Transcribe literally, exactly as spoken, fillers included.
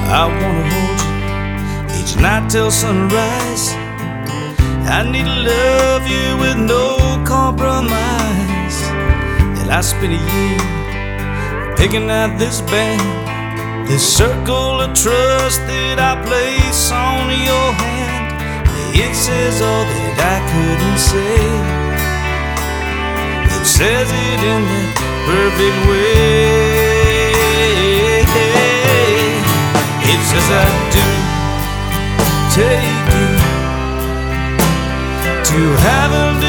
I wanna hold you each night till sunrise. I need to love you with no compromise. And I spent a year picking out this band, this circle of trust that I place on your hand. It says all that I couldn't say. It says it in that perfect way. It says I do take you to heaven.